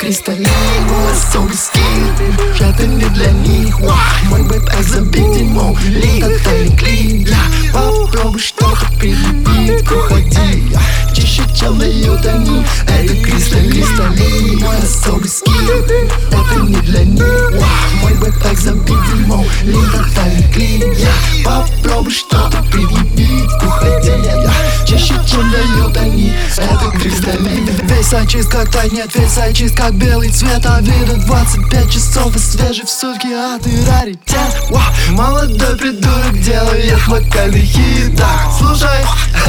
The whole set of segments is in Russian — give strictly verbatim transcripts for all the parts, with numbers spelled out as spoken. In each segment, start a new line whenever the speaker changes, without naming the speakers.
кристаллин, мой особый скилл. Это не для них, вау. Мой бэт забить ему тотальный клин. Попробуй что-то предъявить, уходи. Чище, чем дают они. Это кристаллин, мой особый скилл. Это не для них, вау. Мой бэт забить ему тотальный клин. Попробуй что-то предъявить, уходи. Чище, чем дают они. Это кристаллин. Весь очист как тать, нет, весь очист как белый цвет. А виду двадцать пять часов и свежий в сутки, а ты раритет. Вау. Молодой придурок делает локальный хит. Так, слушай,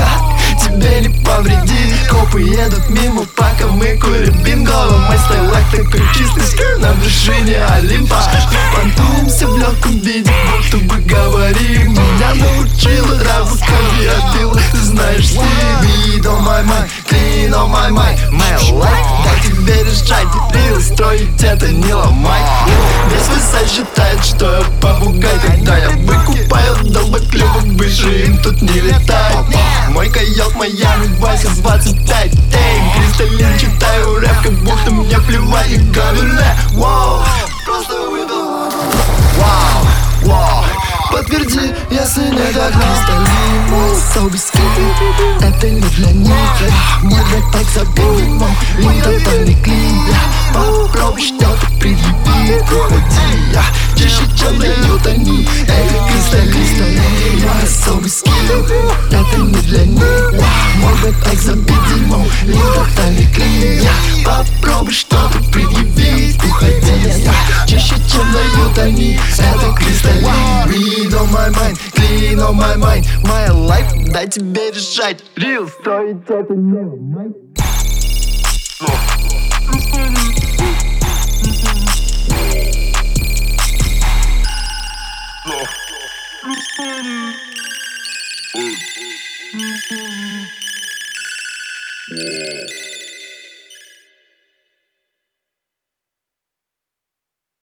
тебе не повредит. Копы едут мимо, пока мы курим бинго. Мой стайлак такой чистый скры на вершине Олимпа. Понтуемся в легком виде, будто бы говорим. Меня научила траву, как я пил. Ты знаешь, Стиви, on my mind, clean on my mind. My life, как тебе решать, рил строить это не ломай. Весь высай считает, что я попугай. Когда я выкупаю долбоклювок, выше им тут не летает. Мой койот, Майами, Вася, двадцать пять. Эй, кристаллин, читаю рэп, как будто мне плевать и говерле. Вау, просто выдал. Вау, вау, подтверди, если не так. Кристаллин, мой особый скилл. Это не для них. Мой рэп так забит ему тотальный клин. Попробуй что-то предъявить, уходи. Чище, чем дают они. Это кристаллин, мой особый скилл. Это не для них. Мой рэп так забит ему тотальный клин. Попробуй что-то предъявить, уходи. Чище, чем дают они. Это кристаллин. Read on my mind, clean on my mind. My life, дай тебе решать. Real строить это не ломай.
Yeah.